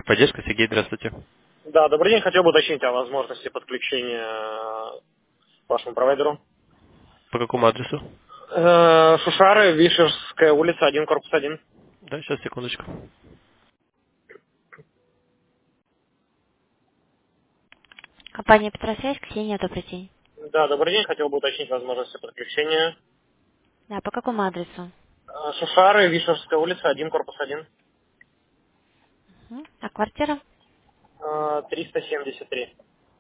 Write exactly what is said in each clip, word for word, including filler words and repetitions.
Техподдержка, Сергей, здравствуйте. Да, добрый день. Хотел бы уточнить о возможности подключения к вашему провайдеру. По какому адресу? Э, Шушары, Вишерская улица, один, корпус один. Да, сейчас, секундочку. Компания Петросвязь, Ксения, добрый день. Да, добрый день. Хотел бы уточнить возможности подключения. Да, по какому адресу? Э, Шушары, Вишерская улица, один, корпус один. Мгм. А квартира? Э, триста семьдесят три.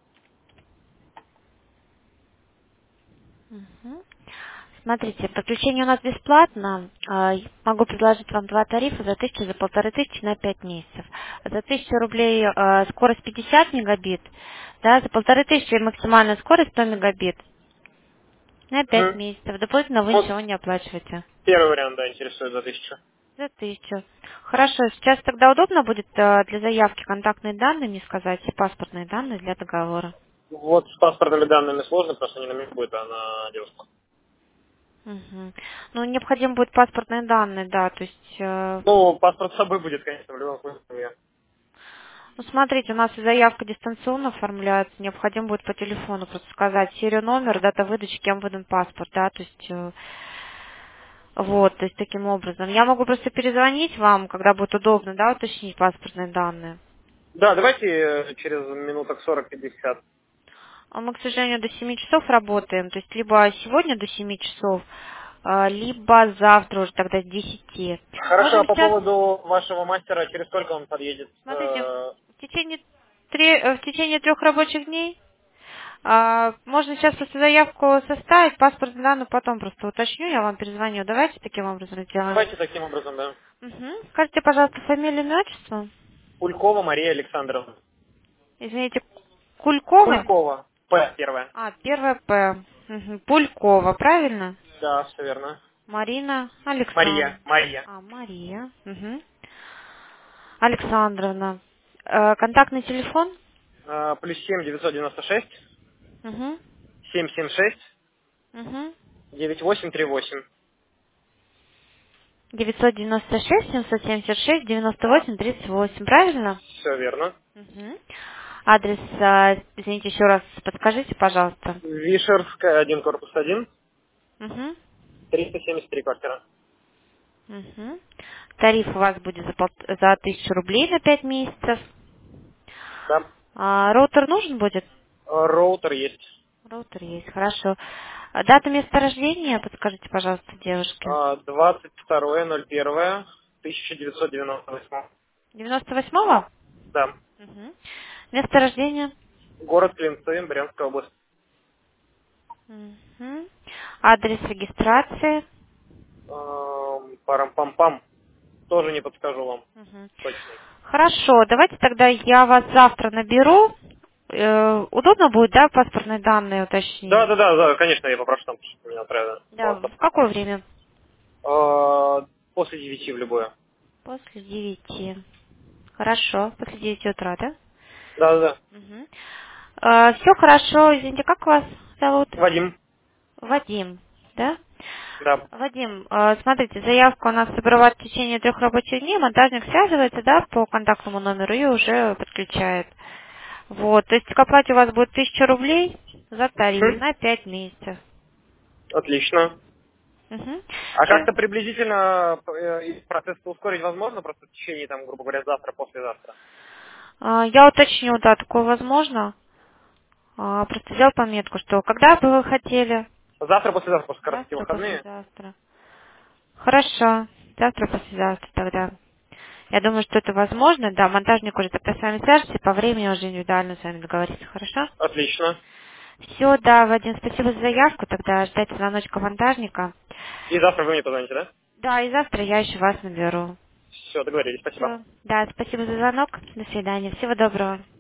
Мгм. Смотрите, подключение у нас бесплатно. А, Могу предложить вам два тарифа за тысячу, за полторы тысячи на пять месяцев. За тысячу рублей а, скорость пятьдесят мегабит, да, за полторы тысячи максимальная скорость сто мегабит на пять Мгм. месяцев. Дополнительно вы Вот ничего не оплачиваете. первый вариант, да, интересует за тысячу. За тысячу. Хорошо, сейчас тогда удобно будет а, для заявки контактные данные мне сказать и паспортные данные для договора. Вот с паспортными данными сложно, потому что не на меня будет, а на девушку. Мгм. Ну, необходимы будут паспортные данные, да, то есть, э, Ну, паспорт с собой будет, конечно, в любом случае. ну, смотрите, у нас и заявка дистанционно оформляется, необходимо будет по телефону просто сказать серию, номер, дата выдачи, кем выдан паспорт, да, то есть, э, вот, то есть, таким образом. Я могу просто перезвонить вам, когда будет удобно, да, уточнить паспортные данные. Да, давайте э, через минуток сорок-пятьдесят. А мы, к сожалению, до семи часов работаем, то есть, либо сегодня до семи часов, а, либо завтра уже тогда с десяти. Хорошо, а Можем по сейчас. поводу вашего мастера, через сколько он подъедет? Смотрите, Э, в течение, тре- э, в течение трех рабочих дней а, можно сейчас просто заявку составить, паспорт данные потом просто уточню, я вам перезвоню. Давайте таким образом сделаем. Давайте таким образом, да. Угу. Скажите, пожалуйста, фамилию, имя, отчество? Улькова Мария Александровна. Извините, Кулькова? Улькова. П первая. А, первая П. Мгм. Пулькова, правильно? Да, все верно. Марина Александровна. Мария. Мария. А, Мария. Мгм. Александровна. Э, контактный телефон? Э, плюс семь девятьсот девяносто шесть Угу. семь семь шесть Угу. девять восемь три восемь. девятьсот девяносто шесть семьсот семьдесят шесть девяносто восемь тридцать восемь, правильно? Все верно. Мгм. Адрес, а, извините, еще раз подскажите, пожалуйста. Вишерская, один, корпус один. Угу. триста семьдесят три квартира. Угу. Тариф у вас будет за, пол- за тысячу рублей на пять месяцев. Да. А, роутер нужен будет? Э, Роутер есть. Роутер есть, хорошо. А дата места рождения, подскажите, пожалуйста, девушке. Э, двадцать второе ноль первое тысяча девятьсот девяносто восемь. девяносто восьмого? Да. Угу. Место рождения? Город Клинцы, Брянская область. Угу. Адрес регистрации? Эм, Парам-пам-пам. Тоже не подскажу вам Мгм. точный. Хорошо, давайте тогда я вас завтра наберу. Э, удобно будет, да, паспортные данные Да, уточнить? да, да, да, конечно, я попрошу там, чтобы меня отправили в Да, WhatsApp. в какое время? Э, После девяти в любое. После девяти. Хорошо, после девяти утра, да? Да, да, да. Угу. Все хорошо, извините, как вас зовут? Вадим. Вадим, да? Да. Вадим, э, смотрите, заявка у нас собрала в течение трех рабочих дней, монтажник связывается, да, по контактному номеру и уже подключает. Вот, то есть к оплате у вас будет тысяча рублей за тариф Хм, на пять месяцев. отлично. Мгм. А Всё. как-то приблизительно э, и процесс ускорить возможно просто в течение, там, грубо говоря, завтра, послезавтра? А, Я уточню, да, такое возможно. А, Просто сделал пометку, что когда бы вы хотели? Завтра, послезавтра, просто короткие Завтра, выходные. послезавтра. Хорошо. Завтра, послезавтра тогда. Я думаю, что это возможно. Да, монтажник уже тогда с вами свяжется, и по времени уже индивидуально с вами договорится. Хорошо? Отлично. Все, да, Вадим, спасибо за заявку. Тогда ждать звоночка монтажника. И завтра вы мне позвоните, да? Да, и завтра я еще вас наберу. Все, договорились, спасибо. Все. Да, спасибо за звонок. До свидания. Всего доброго.